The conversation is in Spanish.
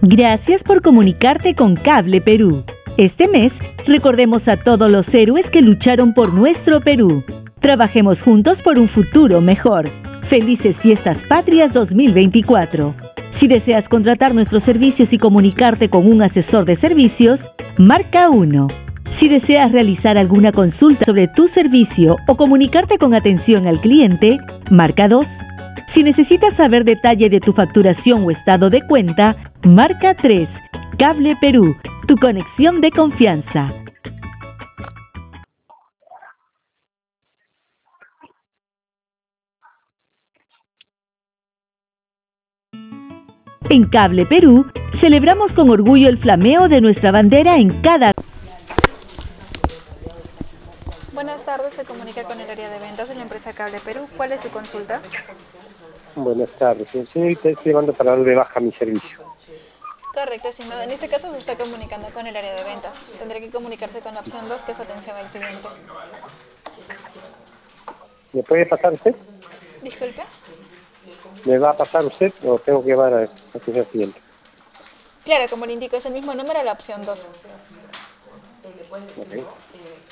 Gracias por comunicarte con Cable Perú. Este mes, recordemos a todos los héroes que lucharon por nuestro Perú. Trabajemos juntos por un futuro mejor. Felices Fiestas Patrias 2024. Si deseas contratar nuestros servicios y comunicarte con un asesor de servicios, marca 1. Si deseas realizar alguna consulta sobre tu servicio o comunicarte con atención al cliente, marca 2. Si necesitas saber detalle de tu facturación o estado de cuenta, marca 3. Cable Perú, tu conexión de confianza. En Cable Perú, celebramos con orgullo el flameo de nuestra bandera en cada... Buenas tardes, se comunica con el área de ventas de la empresa Cable Perú. ¿Cuál es su consulta? Buenas tardes, señorita, estoy llamando para darle baja a mi servicio. Correcto, estimado. En este caso se está comunicando con el área de ventas. Tendré que comunicarse con la opción 2, que es atención al cliente. ¿Me puede pasar usted? Disculpe. ¿Me va a pasar usted o tengo que llevar a atención al cliente? Claro, como le indico, es el mismo número a la opción 2. Ok.